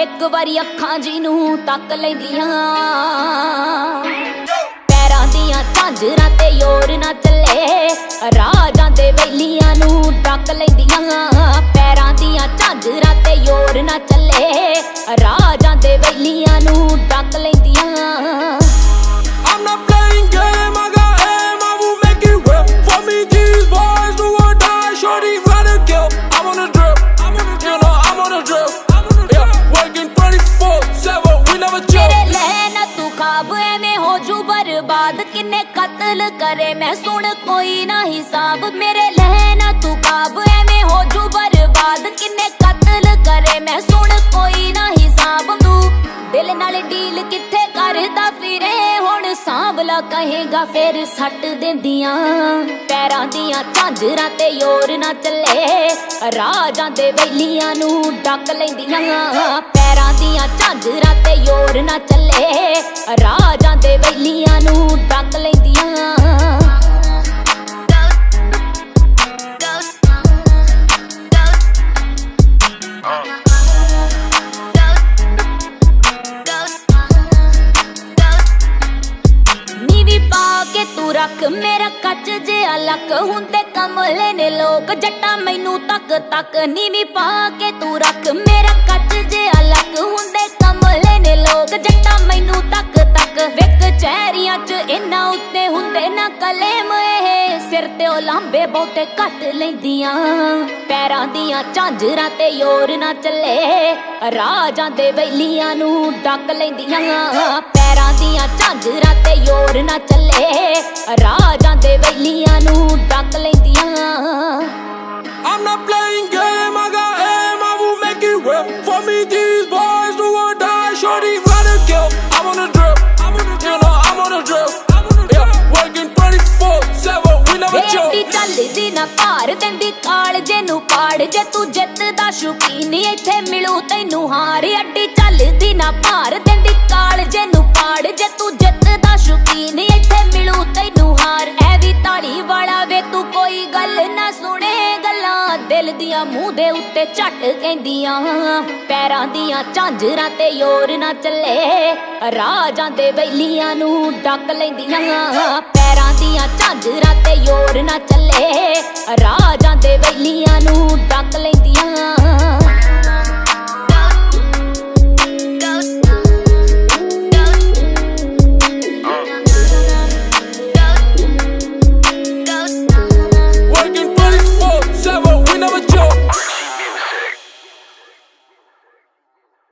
ਇੱਕ ਵਾਰੀ ਅੱਖਾਂ ਜੀ ਨੂੰ ਤੱਕ ਲੈਂਦੀਆਂ ਪੈਰਾਂ ਦੀਆਂ ਝਾਂਜਰਾਂ ਤੇ ਯੋਰ ਨਾ ਚੱਲੇ ਰਾਜਾਂ ਦੇ ਬੈਲੀਆਂ ਨੂੰ ਡੱਕ ਲੈਂਦੀਆਂ ਪੈਰਾਂ ਦੀਆਂ ਝਾਂਜਰਾਂ ਤੇ ਯੋਰ ਨਾ ਚੱਲੇ ਰਾਜਾਂ ਦੇ ਬੈਲੀਆਂ ਨੂੰ ਡੱਕ ਲੈਂਦੀਆਂ I'm not playing game, I got aim, I will make it real. For me, these boys do or die, shorty rather kill. I'm on a drip, you know I'm on a drip. Yeah, working 24/7, we never chill. मेरे लहना तू ख्वाब एवें हो जू बर्बाद किन्ने कत्ल करे मैं सुन कोई ना हिसाब मेरे लहना तू ख्वाब एवें हो जू बर्बाद किन्ने कत्ल करे मैं सुन कोई ना हिसाब तू दिल नाल डील किथे करदा फिरे हुण सांभला कहेगा फिर सट देंदियां पैरां दियां झांजरां ते योर ना चले राजां दे बैलियां नू डक लैंदियां पैरां दियां झांजरां ते योर ना चले राजां दे बैलियां नू डक लैंदियां तू रख मेरा कच जिहा लक हुंदे कमले ने लोग जट्टा मैनू तक तक नीवी पा के तू रख मेरा कच जिहा लक हुंदे कमले ने लोग जट्टा मैनू तक तक विक चेहरियां च इन्ना उत्ते हुंदे ना कलेम सिर ते ओ लांबे बहुते घट लैंदियां पैरां दियां झांजरां ते योर ना चले राजां दे बैलियां नू डक लैंदियां पैरां दियां झांजरां ते योर ना चले राजां दे बैलियां नू डक लैंदियां I'm not playing game, I got aim, I will make it real. For me, these boys do or die, shorty rather kill. I'm on a drip, you know I'm on a drip. Yeah, working 24/7, we never chill. बेटी चलदी ना पार देंदी कालजे नू पाड़ जे तू जितदा शौकीन इत्थे मिलू तैनू हार अड्डी चलदी ना पार देंदी कालजे नू पाड़ जे तू जितदा शौकीन इत्थे मिलू तैनू हार ऐ वी ताली वाला वे तू कोई गल ना सुने गल्लां दिल दियां मूंह दे उत्ते झट कहंदियां पैरां दियां झांजरां ते योर ना चले राजां दे बैलियां नू डक लैंदियां पैरां दियां झांजरां ते योर ना चले